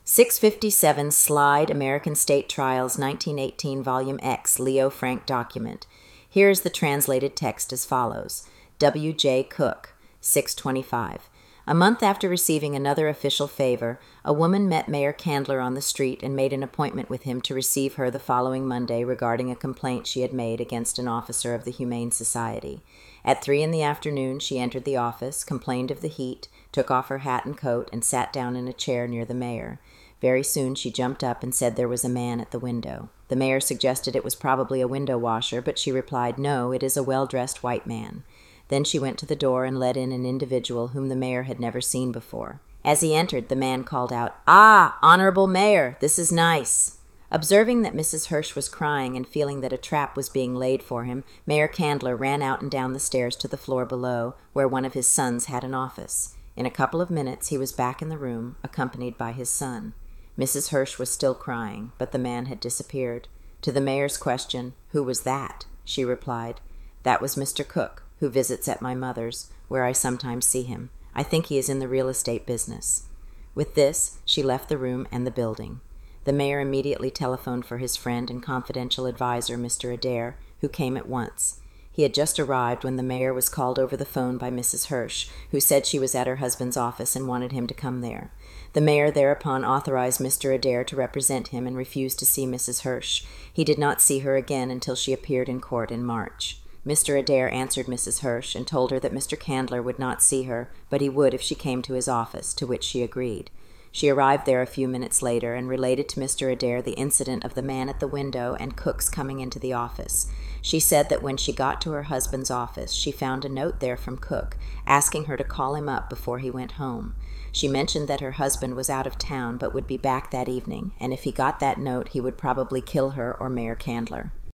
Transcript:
657 Slide American State Trials 1918 Volume X Leo Frank document. Here is the translated text as follows. W. J. Cook, 625. A month after receiving another official favor, a woman met Mayor Candler on the street and made an appointment with him to receive her the following Monday regarding a complaint she had made against an officer of the Humane Society. At 3 in the afternoon she entered the office, complained of the heat, took off her hat and coat, and sat down in a chair near the mayor. Very soon she jumped up and said there was a man at the window. The mayor suggested it was probably a window washer, but she replied, "No, it is a well-dressed white man." Then she went to the door and let in an individual whom the mayor had never seen before. As he entered, the man called out, "Ah, Honorable Mayor, this is nice." Observing that Mrs. Hirsch was crying and feeling that a trap was being laid for him, Mayor Candler ran out and down the stairs to the floor below, where one of his sons had an office. In a couple of minutes he was back in the room, accompanied by his son. Mrs. Hirsch was still crying, but the man had disappeared. To the mayor's question, "Who was that?" she replied, "That was Mr. Cook, who visits at my mother's, where I sometimes see him. I think he is in the real estate business." With this, she left the room and the building. The mayor immediately telephoned for his friend and confidential advisor, Mr. Adair, who came at once. He had just arrived when the mayor was called over the phone by Mrs. Hirsch, who said she was at her husband's office and wanted him to come there. The mayor thereupon authorized Mr. Adair to represent him and refused to see Mrs. Hirsch. He did not see her again until she appeared in court in March. Mr. Adair answered Mrs. Hirsch and told her that Mr. Candler would not see her, but he would if she came to his office, to which she agreed. She arrived there a few minutes later and related to Mr. Adair the incident of the man at the window and Cook's coming into the office. She said that when she got to her husband's office, she found a note there from Cook, asking her to call him up before he went home. She mentioned that her husband was out of town but would be back that evening, and if he got that note, he would probably kill her or Mayor Candler.